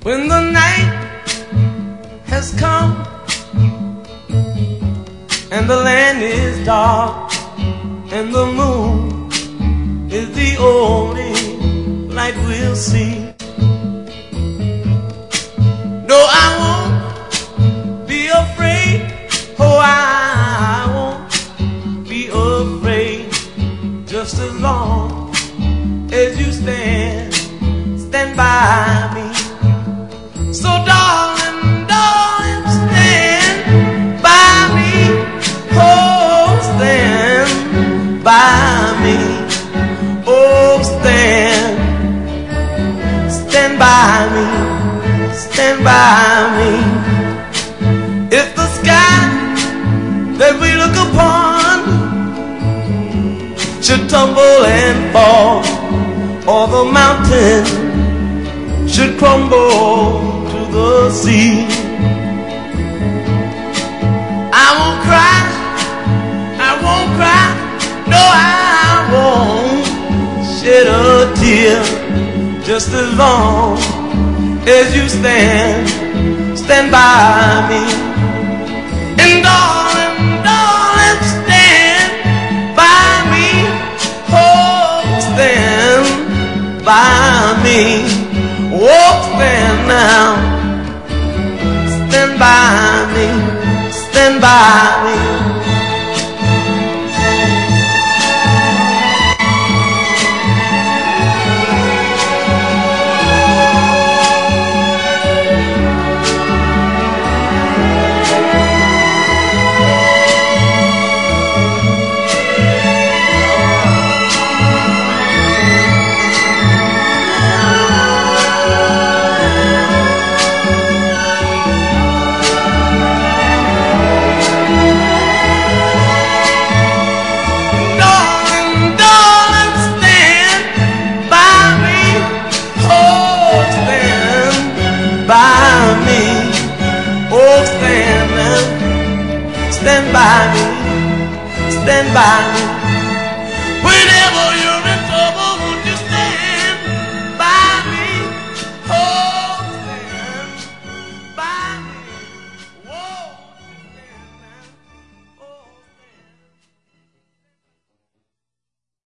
When the night has come and the land is dark and the moon is the only light we'll see. No, I won't be afraid. Oh, I won't be afraid. Just as long as you stand by me. So darling, darling, stand by me. Oh, stand by me. Oh, stand by me. Stand by me. If the sky that we look upon should tumble and fall, or the mountain should crumble to the sea, I won't cry, I won't cry, no, I won't shed a tear. Just as long as you stand by me. And darling, darling, stand by me. Oh, stand by me. Oh, stand now. Stand by me. Stand by me. Stand by me, stand by